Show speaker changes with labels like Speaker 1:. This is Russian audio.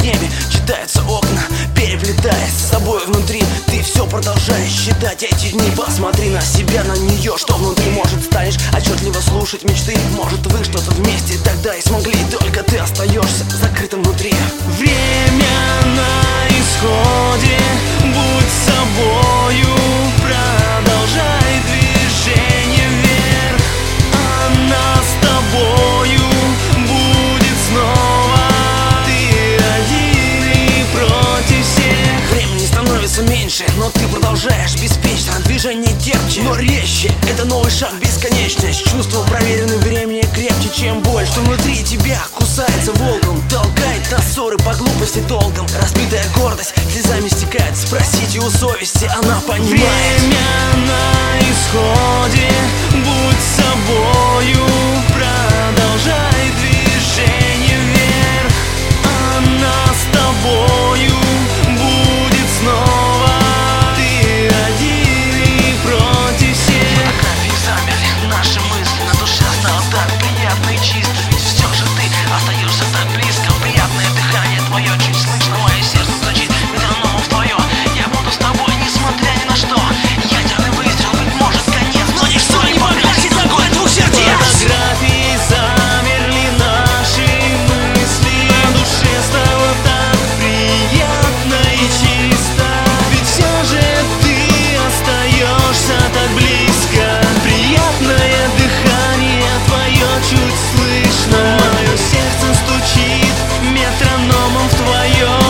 Speaker 1: небе читаются окна, переплетаясь с собой внутри. Ты все продолжаешь считать эти дни. Посмотри на себя, на нее, что внутри. Может, станешь отчетливо слушать мечты. Может, вы что-то вместе тогда и смогли. Только ты остаешься закрытым внутри. Время на исходе, будь собою, продолжай движение вверх. Она с тобою будет снова. Ты один и против всех. Времени становится меньше, но ты продолжаешь беспечно. Движение терпче, но резче. Это новый шаг, бесконечность. Чувство проверенное времени крепче, чем боль, что внутри тебя кусается волком. Толкает на ссоры по глупости толком. Разбитая гордость слезами стекает. Спросите у совести, она понимает. Время на исходе, будь собою, продолжай движение вверх. Она с тобою будет снова. Ты один и против всех.
Speaker 2: Фотографии замерли, наши мысли, на душе стало так приятно и чисто. Ведь все же ты остаешься так близко. Приятное дыхание твое, чуть слышно, мое сердце звучит метрономом твое. Я буду с тобой, несмотря ни на что. Ядерный выстрел, быть может, конец, но ничто не погасит огонь двух сердец.
Speaker 1: Фотографии замерли, наши мысли, на душе стало так приятно и чисто. Ведь все же ты остаешься так близко. Приятное дыхание твое чуть слышно. Мое сердце стучит метрономом в твое.